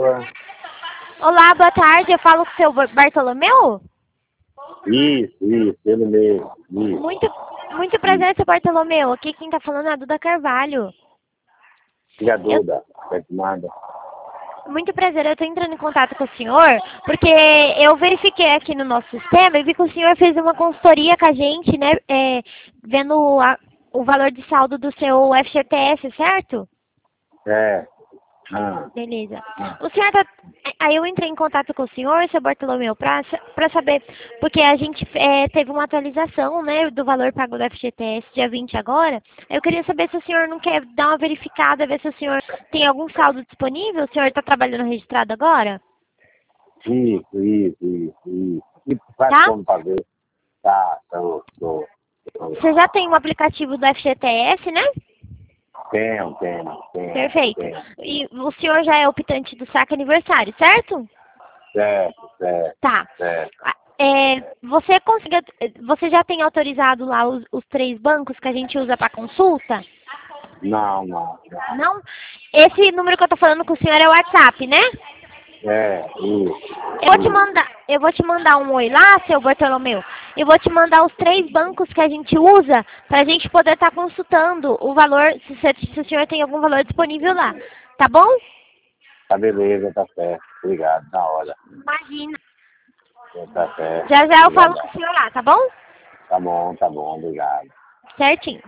Olá, boa tarde. Eu falo com o seu Bartolomeu? Isso, ele mesmo. Isso. Muito prazer, seu Bartolomeu. Aqui quem tá falando é a Duda Carvalho. Diga, Duda, nada. Muito prazer, eu tô entrando em contato com o senhor, porque eu verifiquei aqui no nosso sistema e vi que o senhor fez uma consultoria com a gente, né, vendo o valor de saldo do seu FGTS, certo? É. Beleza. O senhor tá... Aí eu entrei em contato com o senhor, seu Bartolomeu, pra saber, porque a gente teve uma atualização, né, do valor pago do FGTS dia 20 agora. Eu queria saber se o senhor não quer dar uma verificada, ver se o senhor tem algum saldo disponível. O senhor está trabalhando registrado agora? Isso. E faz Tá? como fazer? Tá, tô. Você já tem um aplicativo do FGTS, né? Tenho. Perfeito. E o senhor já é optante do saque aniversário, certo? Certo. Tá. Você já tem autorizado lá os 3 bancos que a gente usa para consulta? Não. Não? Esse número que eu tô falando com o senhor é o WhatsApp, né? Isso. Eu vou te mandar um oi lá, seu Bartolomeu. Eu vou te mandar os 3 bancos que a gente usa pra gente poder estar consultando o valor, se o senhor tem algum valor disponível lá. Tá bom? Tá beleza, tá certo. Obrigado, na hora. Imagina. Tá certo. Já eu falo Obrigado. com o senhor lá, tá bom? Tá bom, obrigado. Certinho.